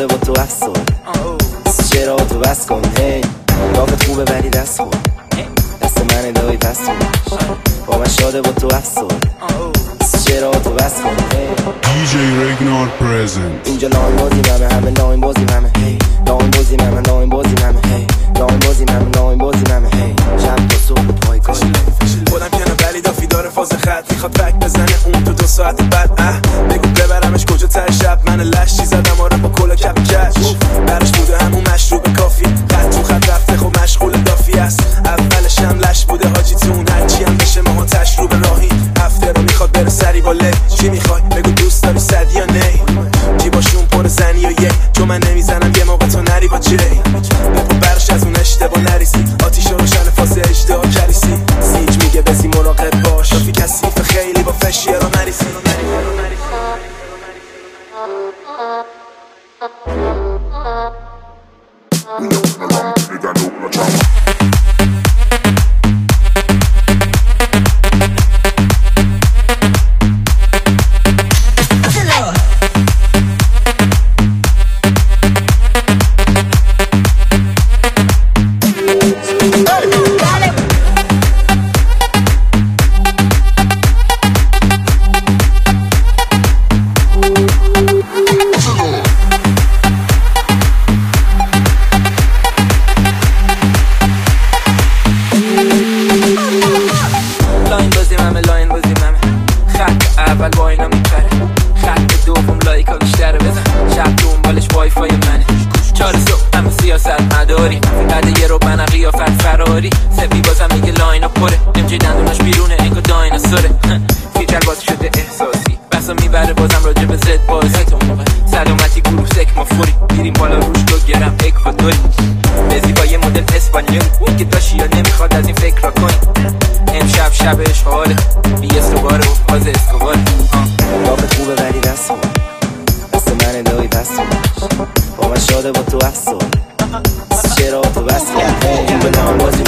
شده با تو افسون چرا تو بس کن هی رابط خوبه ولی دست خور دست من دایی پس با من شده با تو افسون چرا تو بس کن هی DJ Regnar present اینجا لاین بازی همه لاین بازی همه لاین بازی همه لاین بازی همه لاین بازی همه لاین بازی همه شب تا صبح پایگاه خودم کنه ولی دافی داره فاز خط میخواد بک بزنه اون تو 2 ساعت بعد بگو ببرمش کجا ته شب من لشتی زدم آره با کلا کپ کش برش بوده همون مشروب کافی خط تو خط رفته خب مشغول دافی است اولش هم لش بوده حاجی تون هرچی هم بشه ماها تشروب راهی هفته رو میخواد بره سری با لی چی میخوای بگو دوست داری صد یا نه جیباشون پر زنی و یک چون من نمیزنم یه موقع تو نری با جی بپو برش از اون اشتباه نریسی آتیش روشن فاز اجدها کلیسی سیج میگه بزی مراقب باش دافی کثیف خیلی با فشیه رو نریسی اول با اینا میپره خط دوم لایکا بیشتره بزن شب دنبالش وای فای منه 4 صبح همه سیاست مداری بعد یه رو بنا قیافت فراری سپی بازم میگه لاینا پره امجی دندوناش بیرونه انگا دایناسوره فیچر باز شده احساسی بسا میبره بازم راجع به زد بازی سلامتی گروه سک ما فوری بیریم بالا روش 2 گرم اکوادوری بزی با یه مدل اسپانیول میگه داشی یا نمیخواد از این فکر را کنی امشب شبش حاله بی استوباره و باز استوباره رابط خوبه ولی دست خور دست من دایی پس با من شده با تو افسون چرا تو بس کن به نام بازی